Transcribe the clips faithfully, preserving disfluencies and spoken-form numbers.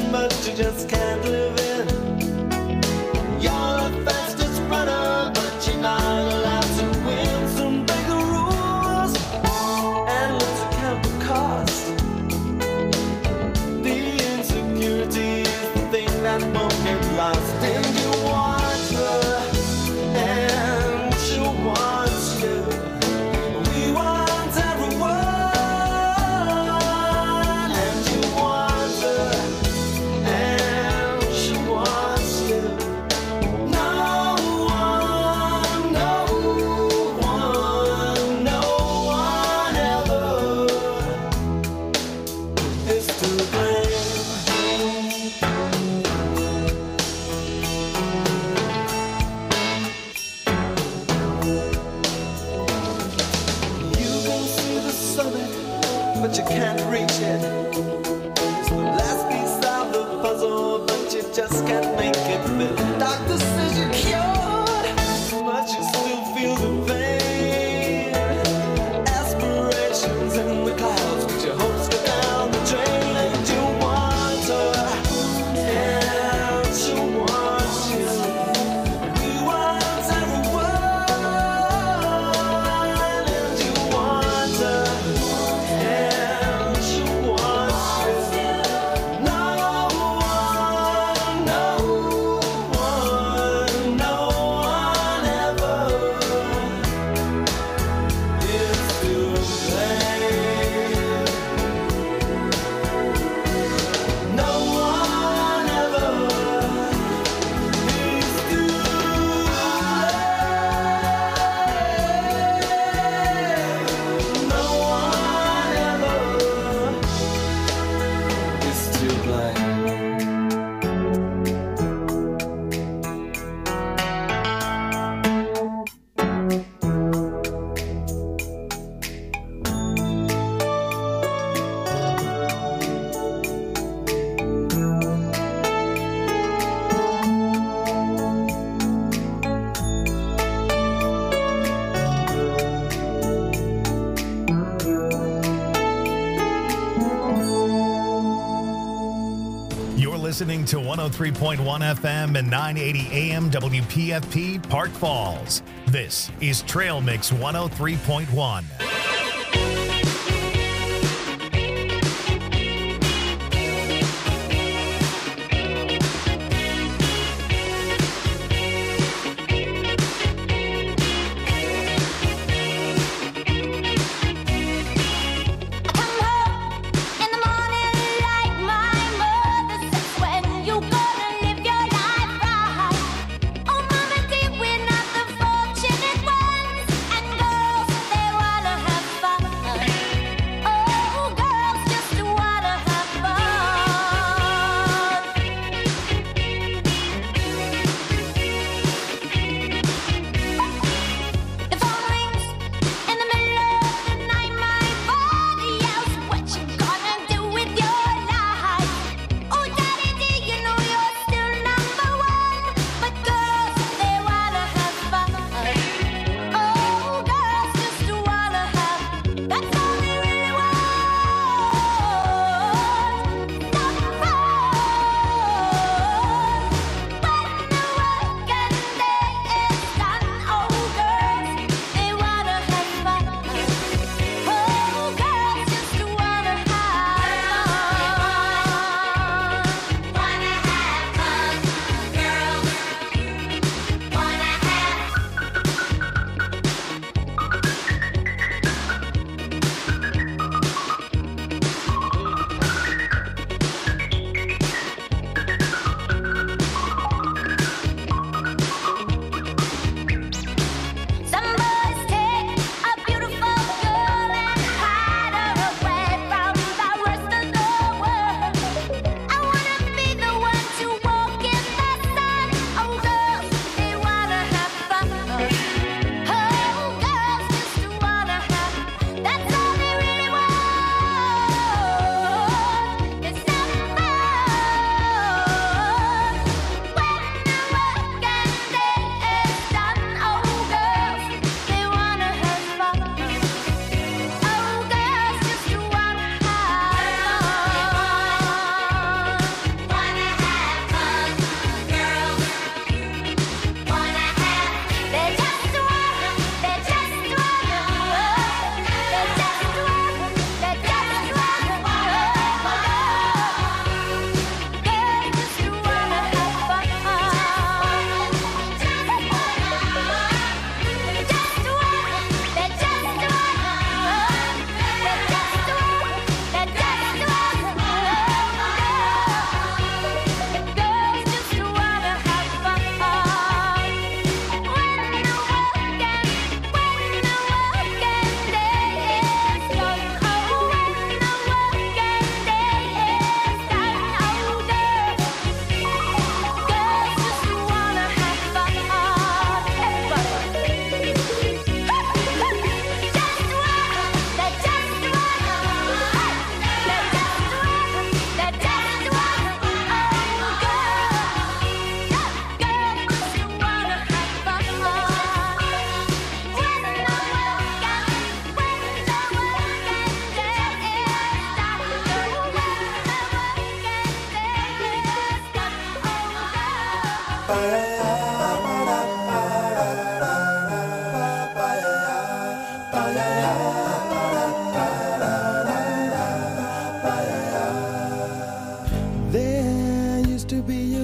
but you just can't live in. You're the fastest runner, but you're not allowed to win. Some break the rules and let's count the cost. The insecurity is the thing that won't get lost. And you want her, and she wants you. We want everyone, and you want her, and she wants you. No one, no one, no one ever is to blame. You can see the summit, but you can't reach it. It's the last piece of the puzzle, but you just can't make it fit. Doctor says you're cured, but you still feel the pain. Aspirations in the clouds, but your hopes go down the drain. And you want her, and she wants you. We want everyone, and you want her, and she wants you. No one, no one, no one ever is to blame. No one ever is to blame. No one ever is to blame. You're listening to one oh three point one F M and nine eighty A M W P F P Park Falls. This is Trail Mix one oh three point one. Come home in the morning like my mother says. When you gonna live your life right? Oh, mama, dear, we're not the fortunate ones. And girls, they wanna have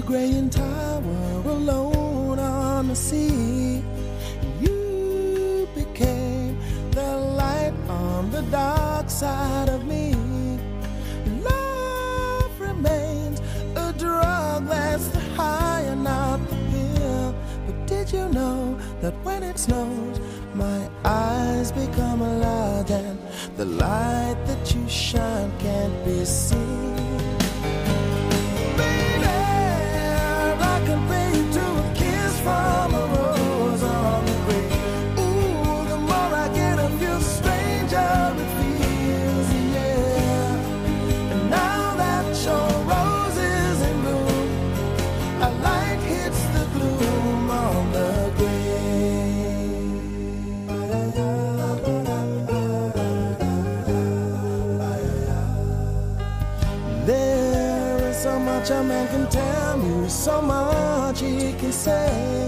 Graying tower alone on the sea. You became the light on the dark side of me. Love remains a drug that's the high and not the pill. But did you know that when it snows, my eyes become large and the light that you shine can't be seen? From a rose on the grave. Ooh, the more I get of you, the stranger it feels, yeah. And now that your rose is in bloom, a light hits the gloom on the grave. There is so much a man can tell you, so much he can say.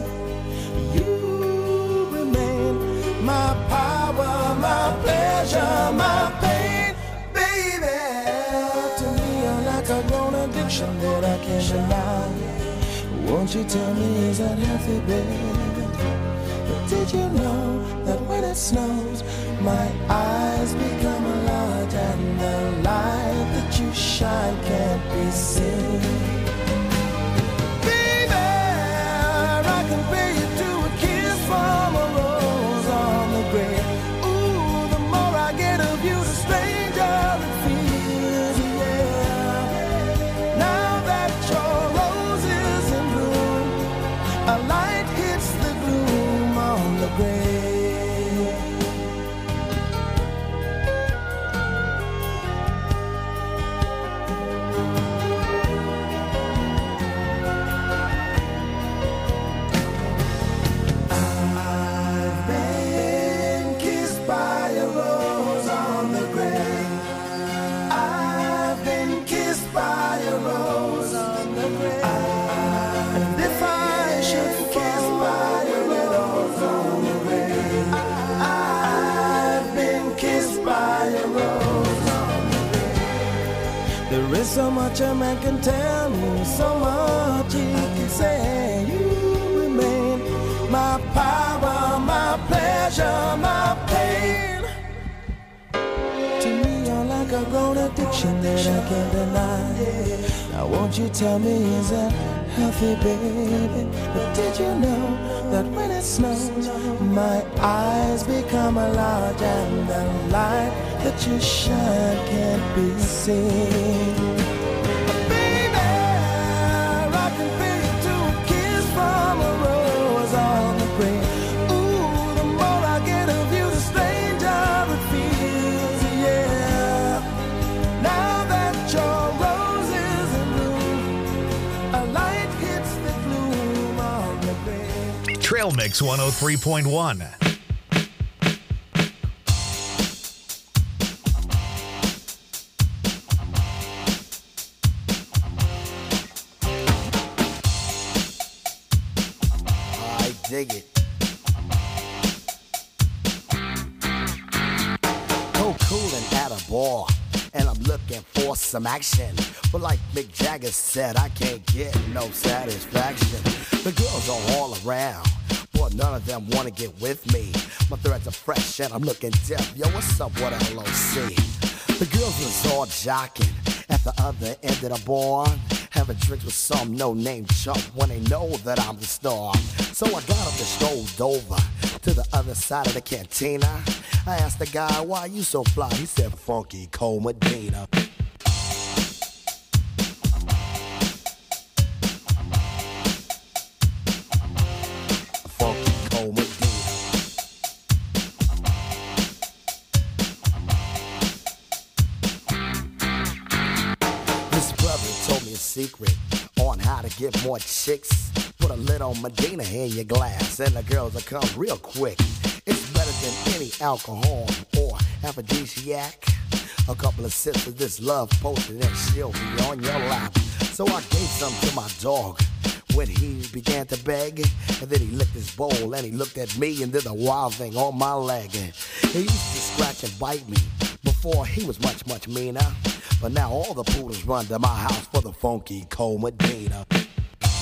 You remain my power, my pleasure, my pain, baby. To me, you're like a grown addiction that I can't deny. Won't you tell me, is that healthy, baby? But did you know that when it snows, my eyes become large and the light that you shine can't be seen? From a rose on the grave. Ooh, the more I get of you, the stranger it feels, yeah. Now that your rose is in bloom, a light hits the gloom on the grave. There is so much a man can tell me, so much he can say. You remain my power, my pleasure, my pain. To me, you're like a grown addiction that I can't deny. Now won't you tell me, is that healthy, baby? But did you know that when it snows, my eyes become large and the light that you shine can't be seen? Baby, I can feel you to a kiss from a rose on the grave. Ooh, the more I get of you, the stranger it feels, yeah. Now that your rose is in bloom, a light hits the gloom on the grave. Trail Mix one oh three point one. Dig it. Cold coolin' at a bar, and I'm looking for some action. But like Mick Jagger said, I can't get no satisfaction. The girls are all around, but none of them wanna get with me. My threads are fresh and I'm looking deaf. Yo, what's up, what L O C? The girls was all jocking at the other end of the bar, having drinks with some no-name chump when they know that I'm the star. So I got up and strolled over to the other side of the cantina. I asked the guy, why you so fly? He said, Funky Cole Medina. Funky Cole Medina. This brother told me a secret on how to get more chicks. Put a little Medina in your glass and the girls will come real quick. It's better than any alcohol or aphrodisiac. A couple of sips of this love potion and she'll be on your lap. So I gave some to my dog when he began to beg. And then he licked his bowl and he looked at me and did a wild thing on my leg. He used to scratch and bite me before he was much, much meaner. But now all the poodles run to my house for the Funky Cole Medina.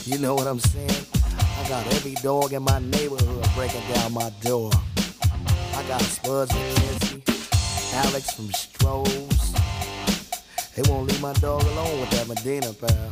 You know what I'm saying? I got every dog in my neighborhood breaking down my door. I got Spuds McKenzie, Alex from Strohs. They won't leave my dog alone with that Medina, pal.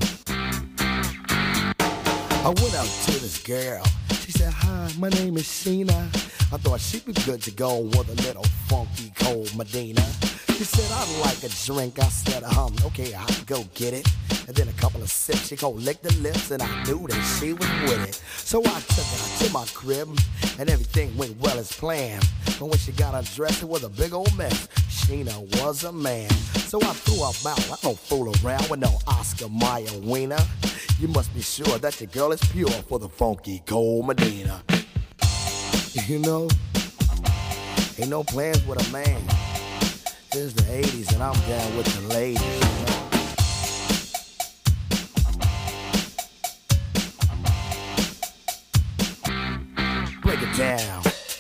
I went out to this girl. She said, hi, my name is Sheena. I thought she'd be good to go with a little funky cold Medina. She said, I'd like a drink. I said, um, okay, I'll go get it. And then a couple of sips, she gon' lick the lips, and I knew that she was with it. So I took her to my crib, and everything went well as planned. But when she got undressed, it was a big old mess. Sheena was a man. So I threw her out. I don't fool around with no Oscar Mayer wiener. You must be sure that your girl is pure for the funky cold Medina. You know, ain't no plans with a man. It's the eighties and I'm down with the ladies, you know. Break it down.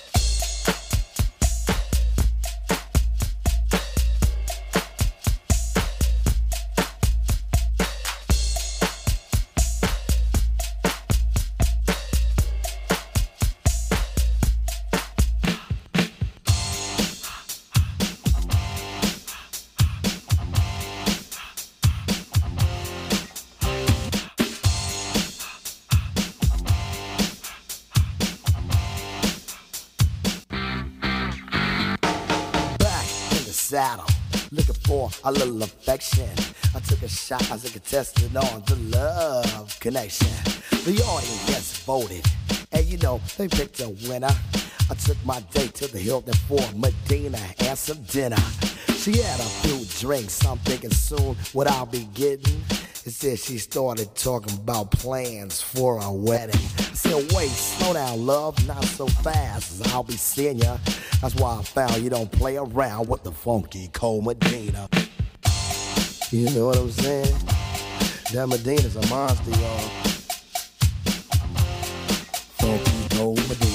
Saddle, looking for a little affection. I took a shot as a contestant on the love connection. The audience voted, and you know, they picked a winner. I took my date to the Hilton for Medina and some dinner. She had a few drinks, I'm thinking soon what I'll be getting. Instead, she started talking about plans for a wedding. I said, wait, slow down, love, not so fast, as I'll be seeing ya. That's why I found you don't play around with the funky cold Medina. You know what I'm saying? That Medina's a monster, y'all. Funky cold Medina.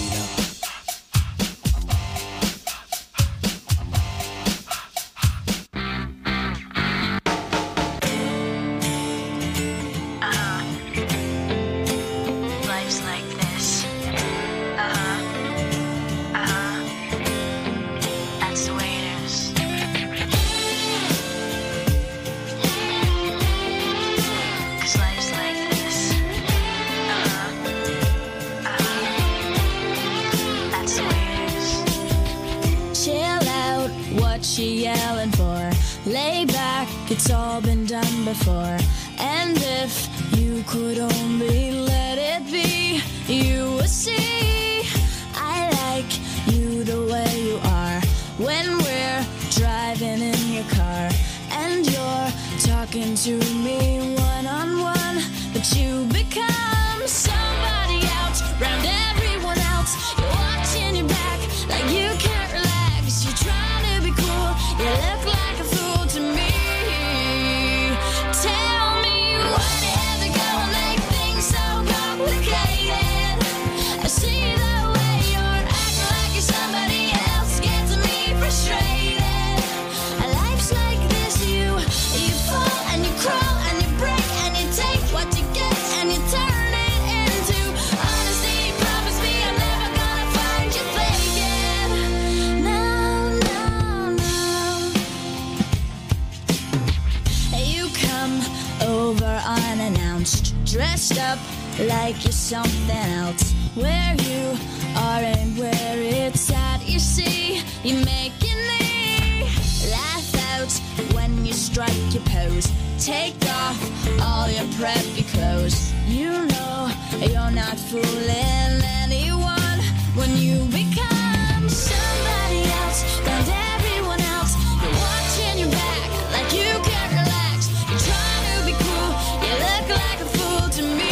She yelling for, lay back, it's all been done before. And if you could only let it be, you would see I like you the way you are. When we're driving in your car and you're talking to me one-on-one, but you become somebody else round everyone else. You're watching your back like you can't relax. You're trying to be cool, you look like a fool to me. Tell me why you have to go and make things so complicated. I see the way you're acting like you're somebody else, gets me frustrated. Life's like this, you you fall and you crawl and you break and you take what you get and you turn it into honesty. Promise me I'm never gonna find you faking. No, no, no. You come over unannounced, dressed up like you're something else. Where you are and where it's at, you see, you make your knee laugh out when you strike your pose. Take off all your preppy clothes. You know you're not fooling anyone when you become somebody else and everyone else. You're watching your back like you can't relax. You're trying to be cool, you look like a fool to me.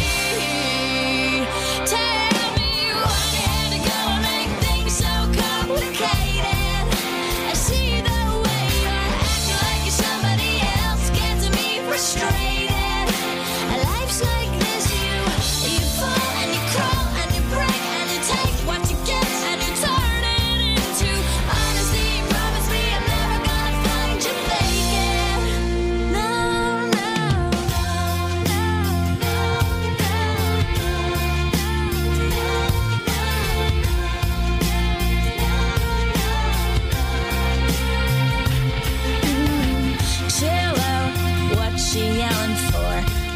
Tell me why you had to go and make things so complicated. I see the way you're acting like you're somebody else, gets me frustrated. Life's like this, you you fall and you crawl and you break and you take what you get and you turn it into honesty.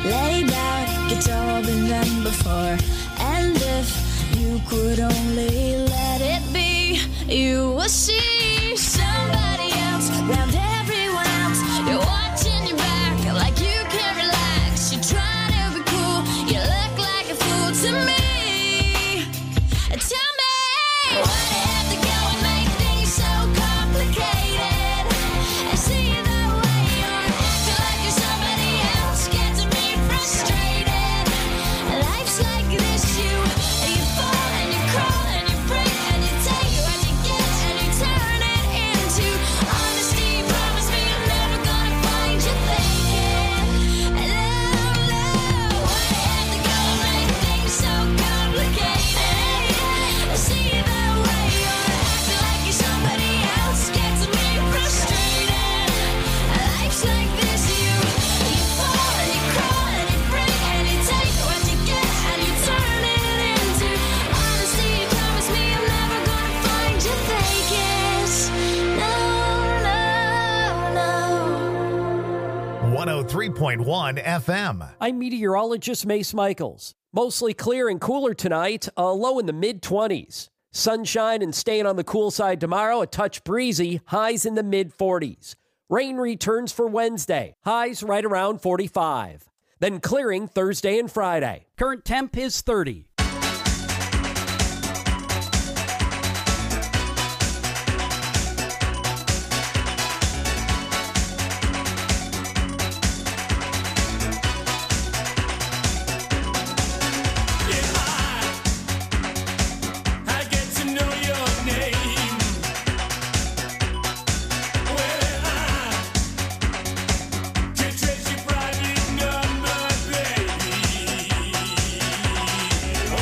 Lay back, it's all been done before. And if you could only let it be, you will see somebody else round everyone else. You're watching your back like you can't relax. You're trying to be cool, you look like a fool to me. Tell me, why do you have to go and make things so complicated? And see you that way, you're acting like you're somebody else, getting me frustrated. Life's like this, you, you fall and you crawl and you break and you take what you get and you turn it into honesty. Promise me I'm never gonna find you thinking. No, no, why do you have to go and make things so complicated? I see you that way, you're acting like you're somebody else, gets me frustrated. Life's like this, you, you fall and you crawl and you break and you take what you get and you turn it into honesty. You promise me I'm never gonna find you fakest. No, no, no. one oh three point one F M. I'm meteorologist Mace Michaels. Mostly clear and cooler tonight, a low in the mid-twenties. Sunshine and staying on the cool side tomorrow, a touch breezy, highs in the mid-forties. Rain returns for Wednesday, highs right around forty-five. Then clearing Thursday and Friday. Current temp is thirty. I get to know your name. Well, I can trace your private number, baby.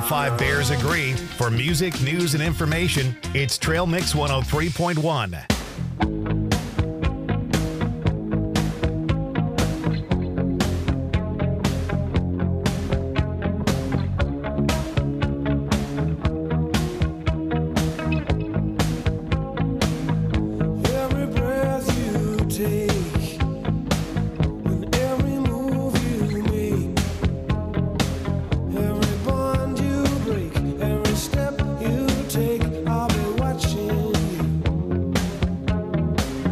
five Bears agree. For music, news, and information, it's Trail Mix one oh three point one. Step you take, I'll be watching you.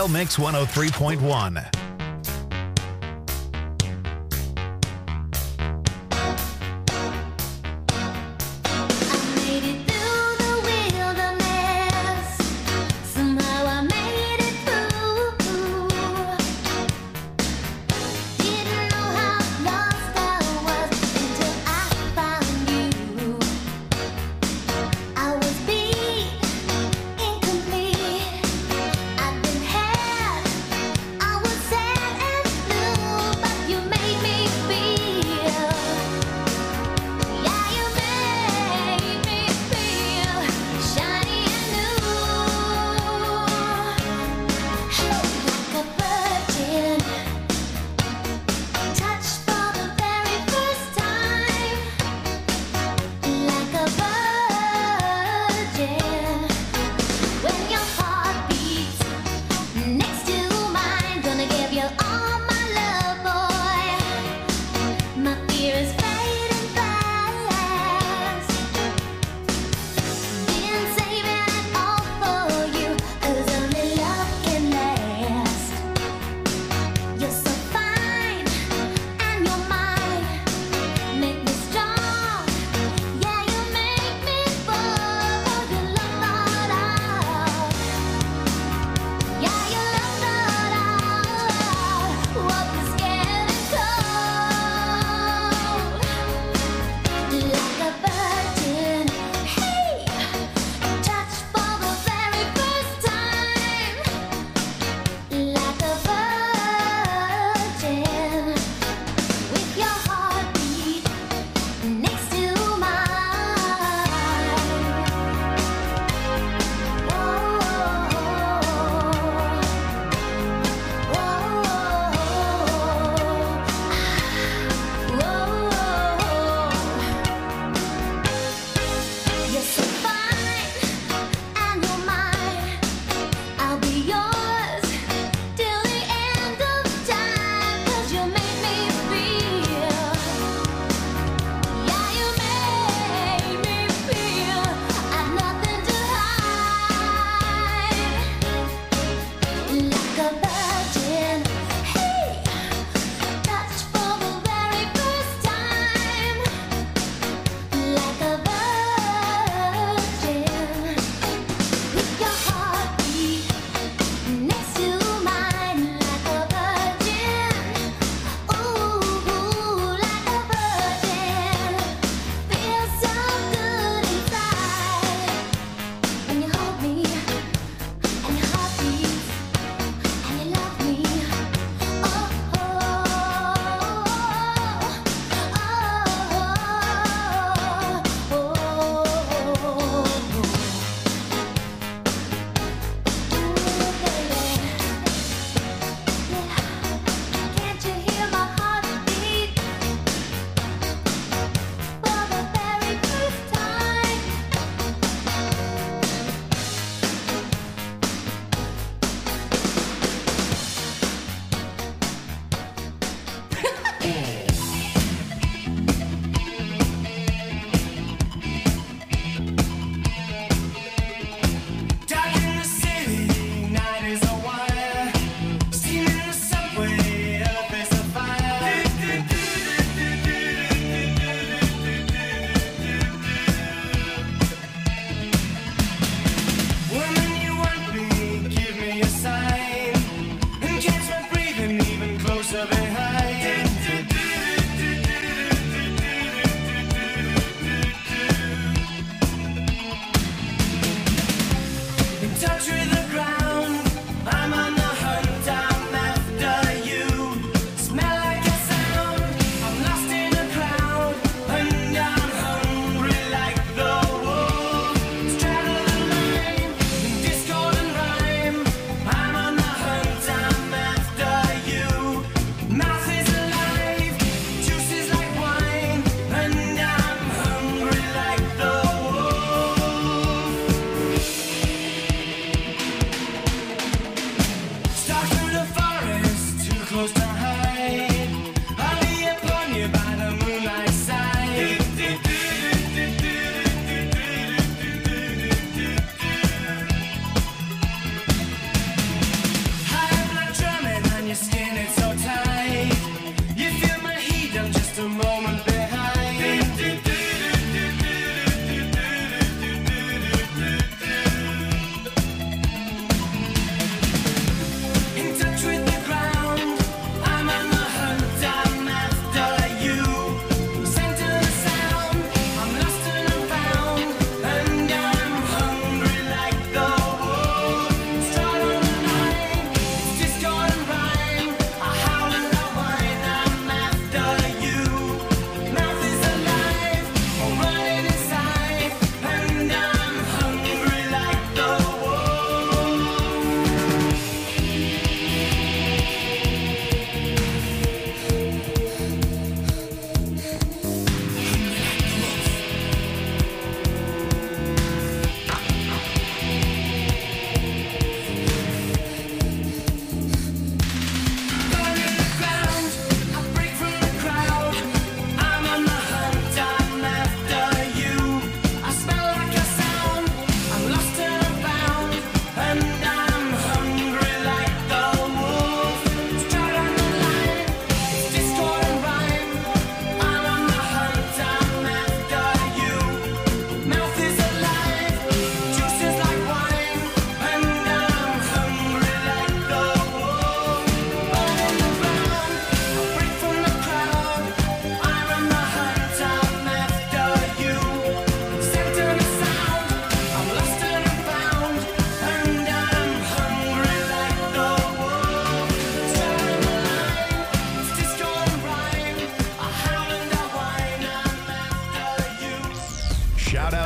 Mix one oh three point one. I was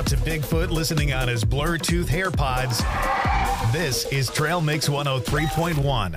out to Bigfoot listening on his Bluetooth AirPods. This is Trail Mix one oh three point one.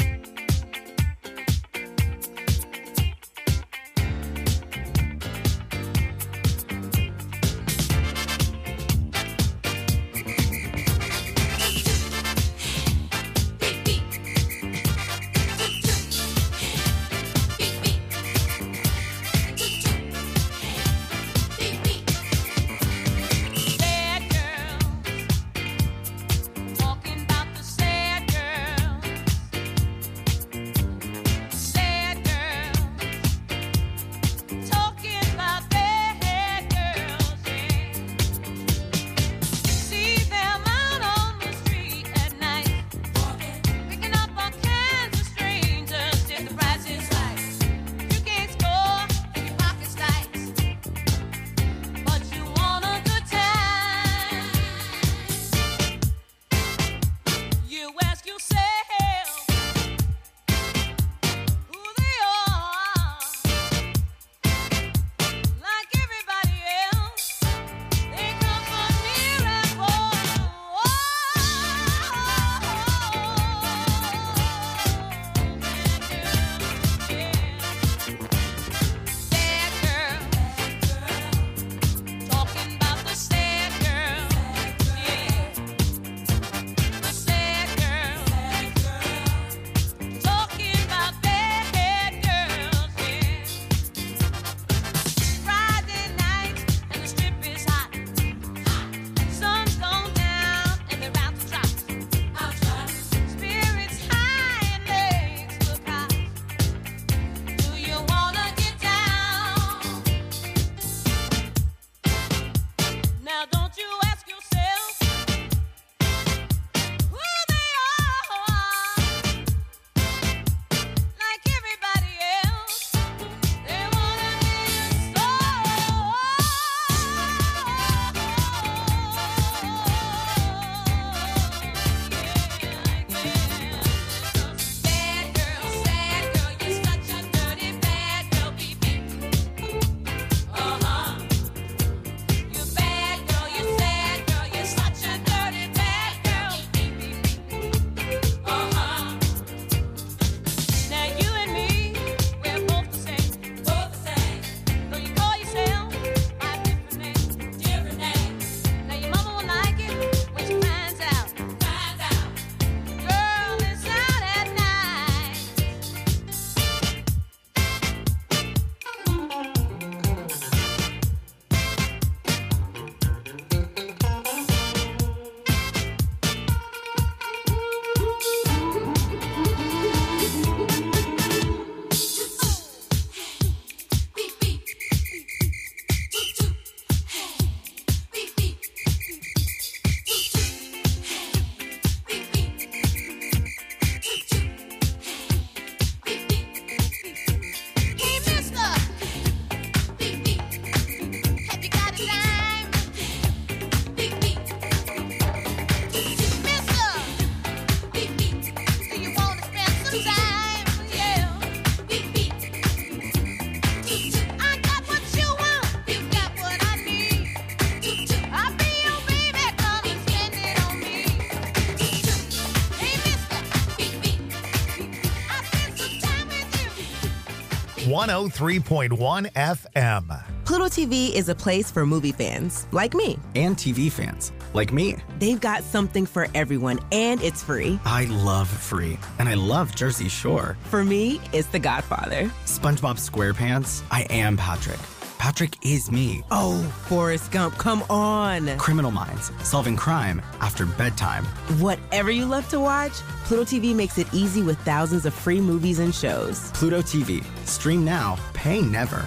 one oh three point one F M. Pluto T V is a place for movie fans like me. And T V fans like me. They've got something for everyone, and it's free. I love free, and I love Jersey Shore. For me, it's The Godfather. SpongeBob SquarePants, I am Patrick. Patrick is me. Oh, Forrest Gump, come on. Criminal Minds, solving crime after bedtime. Whatever you love to watch, Pluto T V makes it easy with thousands of free movies and shows. Pluto T V. Stream now, pay never.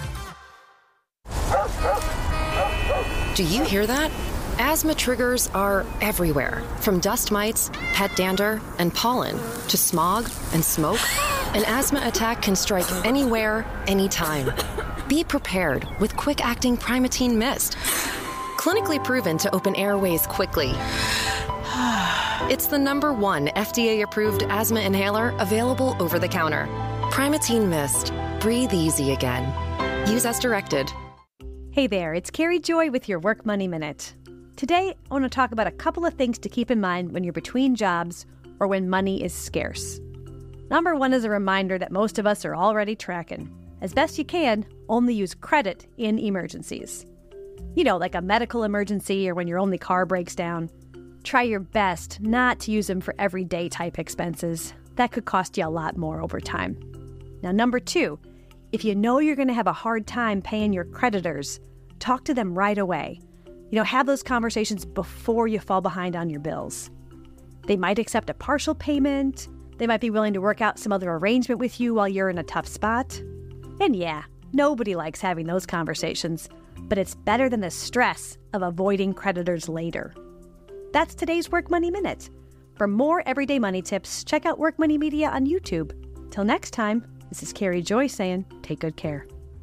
Do you hear that? Asthma triggers are everywhere, from dust mites, pet dander, and pollen, to smog and smoke. An asthma attack can strike anywhere, anytime. Be prepared with quick-acting Primatene Mist. Clinically proven to open airways quickly. It's the number one F D A-approved asthma inhaler available over the counter. Primatene Mist. Breathe easy again. Use as directed. Hey there, it's Carrie Joy with your Work Money Minute. Today, I want to talk about a couple of things to keep in mind when you're between jobs or when money is scarce. Number one is a reminder that most of us are already tracking. As best you can, only use credit in emergencies. You know, like a medical emergency or when your only car breaks down. Try your best not to use them for everyday type expenses. That could cost you a lot more over time. Now, number two, if you know you're going to have a hard time paying your creditors, talk to them right away. You know, have those conversations before you fall behind on your bills. They might accept a partial payment. They might be willing to work out some other arrangement with you while you're in a tough spot. And yeah, nobody likes having those conversations, but it's better than the stress of avoiding creditors later. That's today's Work Money Minute. For more everyday money tips, check out Work Money Media on YouTube. Till next time, this is Carrie Joy saying, take good care.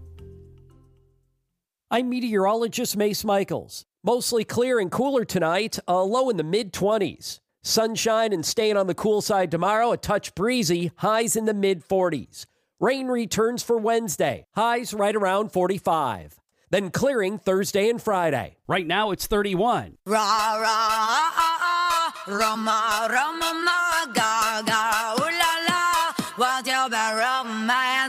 I'm meteorologist Mace Michaels. Mostly clear and cooler tonight, a low in the mid-twenties. Sunshine and staying on the cool side tomorrow, a touch breezy, highs in the mid-forties. Rain returns for Wednesday, highs right around forty-five. Then clearing Thursday and Friday. Right now it's thirty-one. Ra ra Rama Rama ma ga ga ooh la la, what's your bad romance?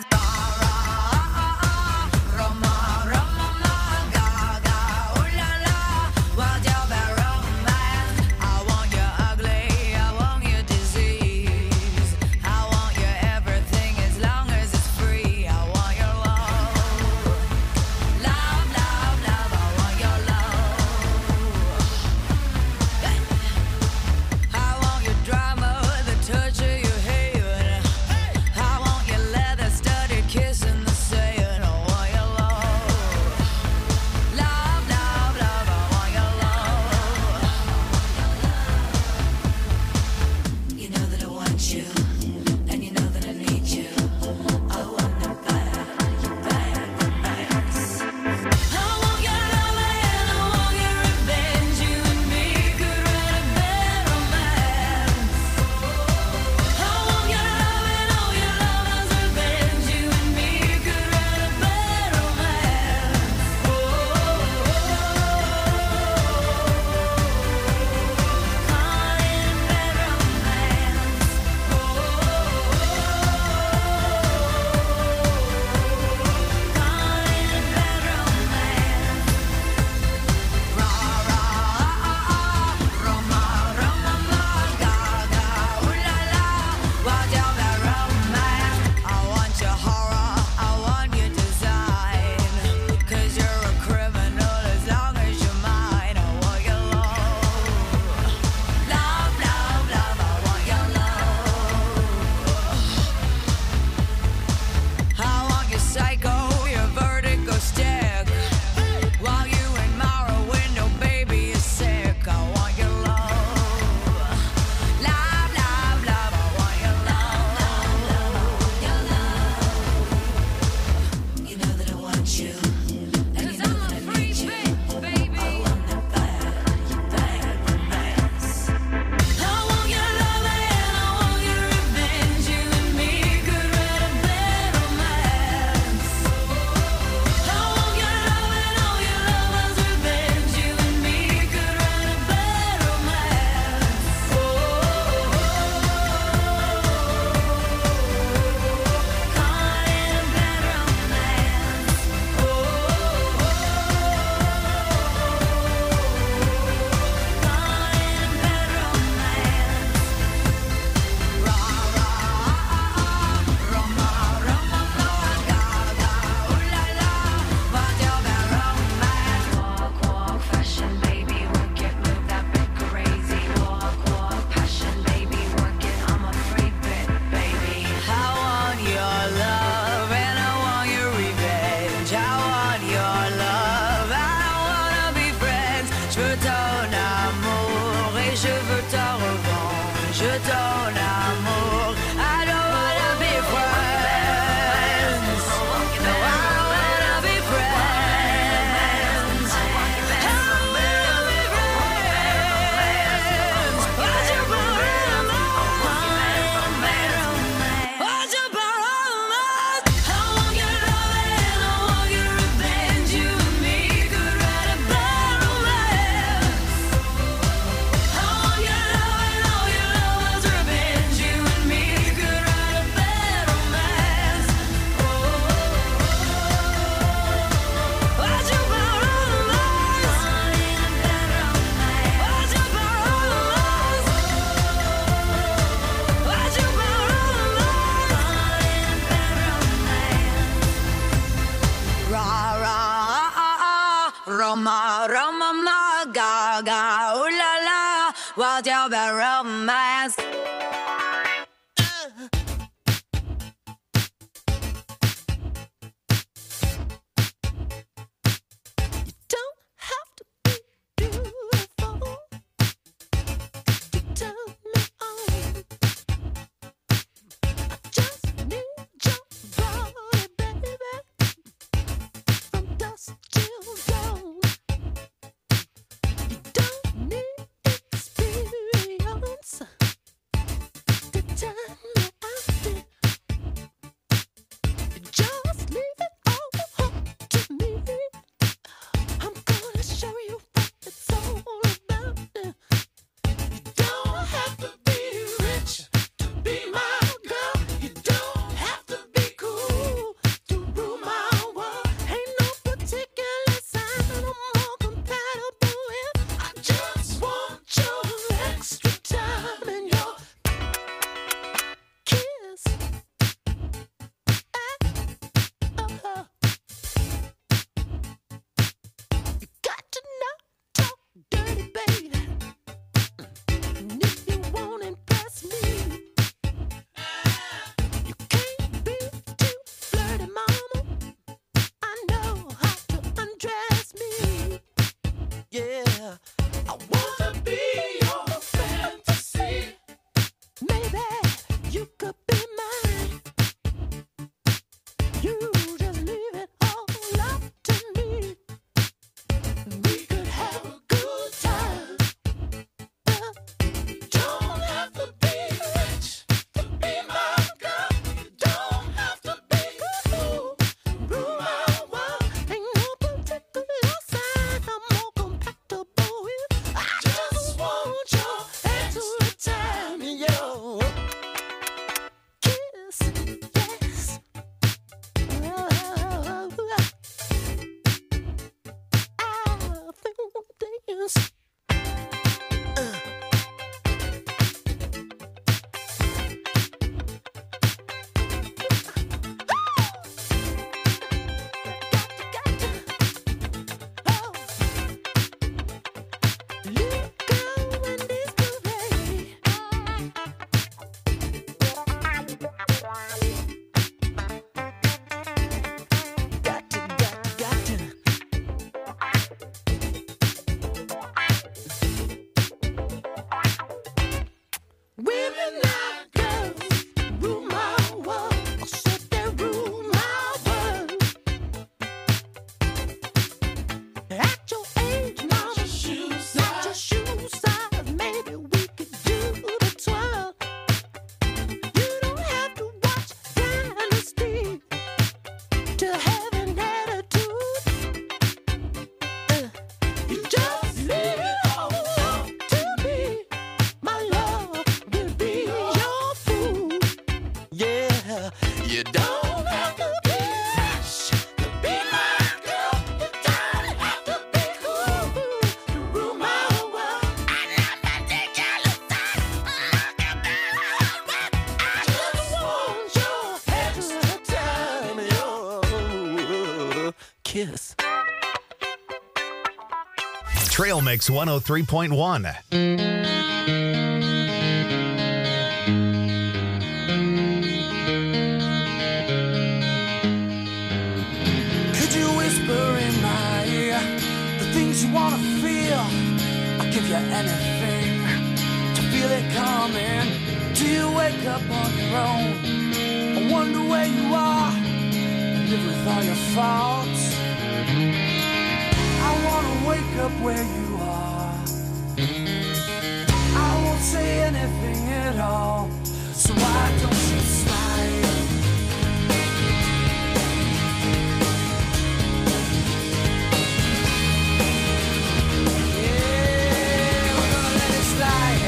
Roma, Roma, ma, ga, ga, ooh la la, what's your bad romance? Kiss. Trail Mix one oh three point one. Could you whisper in my ear the things you want to feel? I'll give you anything to feel it coming. Do you wake up on your own? I wonder where you are and live with all your faults. I wanna wake up where you are. I won't say anything at all, so why don't you slide? Yeah, we're gonna let it slide.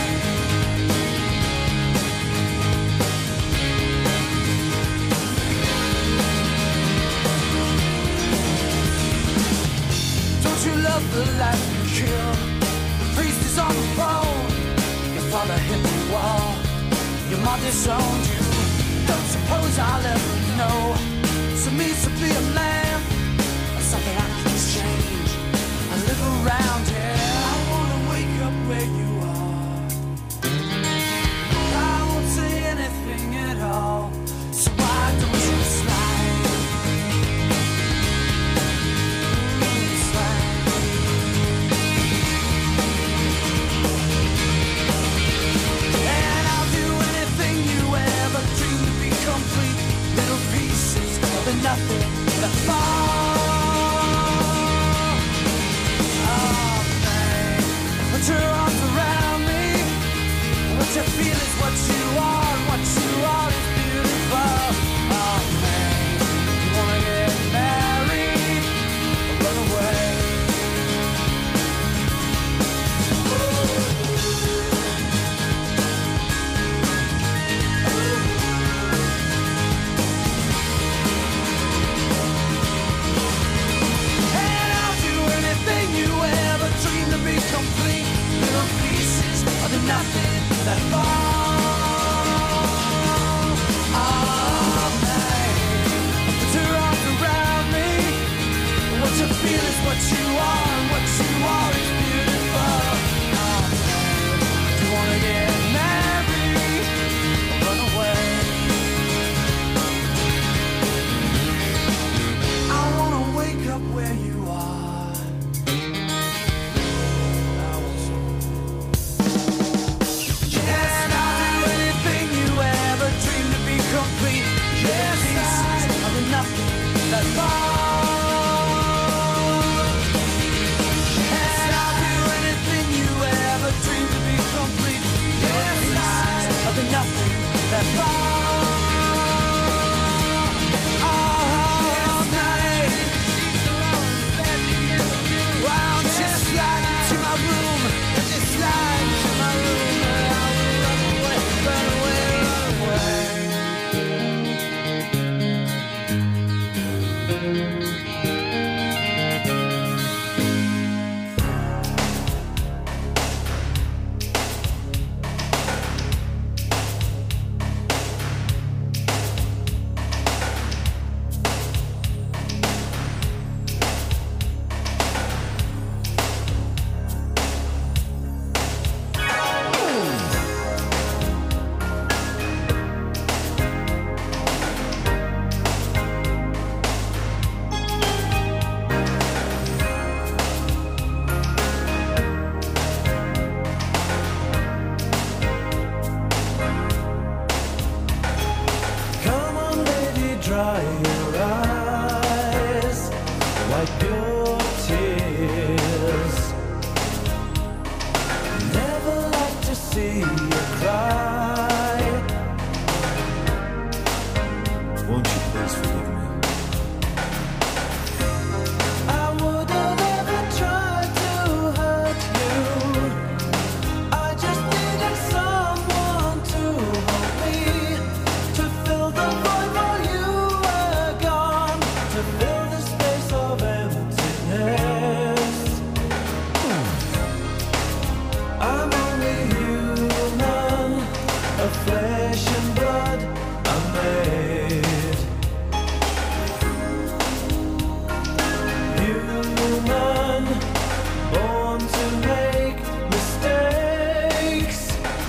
Don't you love the life you kill? The priest is on the phone. Your father hit the wall. Your mom disowned you. Don't suppose I'll ever know. So means to be a man or something I can change. nothing that fall. Oh man, put your arms around me. What you feel is what you are, and what you are is beautiful. Oh man, you wanna get married or run away? And I'll do anything you ever dreamed to be complete. Little pieces of the nothing that fall. Oh man, put your arms around me. What you feel is what you are, and what you are is beautiful. Oh man, do you wanna get married or run away? I wanna wake up where you are. And I'll do anything you ever dreamed to be complete. Yes, pieces of the nothing that fall. And I'll do anything you ever dreamed to be complete. Yes, pieces of the nothing that fall. Oh, night. Wow, just slide into my room. Just slide into my room. I will run away, run away, run away. Come on, baby, dry your eyes, wipe your tears. Never like to see you cry. Won't you please forgive me? I would have ever tried to hurt you. I just needed someone to hold me, to fill the void while you were gone, to fill the space of emptiness. I'm only human, of flesh and blood I'm made. Human, born to make mistakes.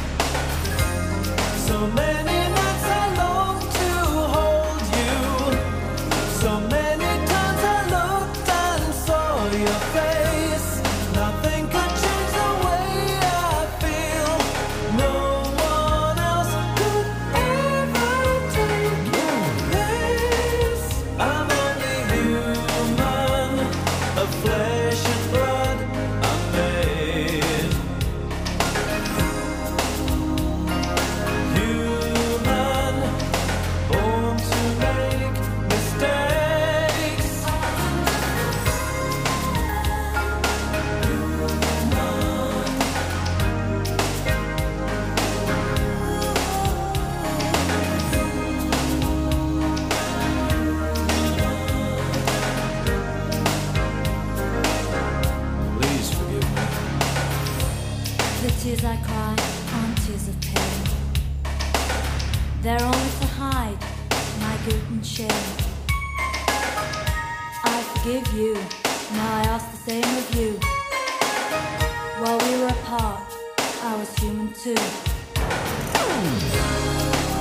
So many nights I long to hold you. So many times I looked and saw your face. Nothing could change the way I feel. No one else could ever take your place. I'm only human, of flesh and blood I'm made. Human, born to make mistakes. Please forgive me. The tears I cry aren't tears of pain. They're only to hide my guilt and shame. I forgive you, now I ask the same of you. While we were apart, I was human too.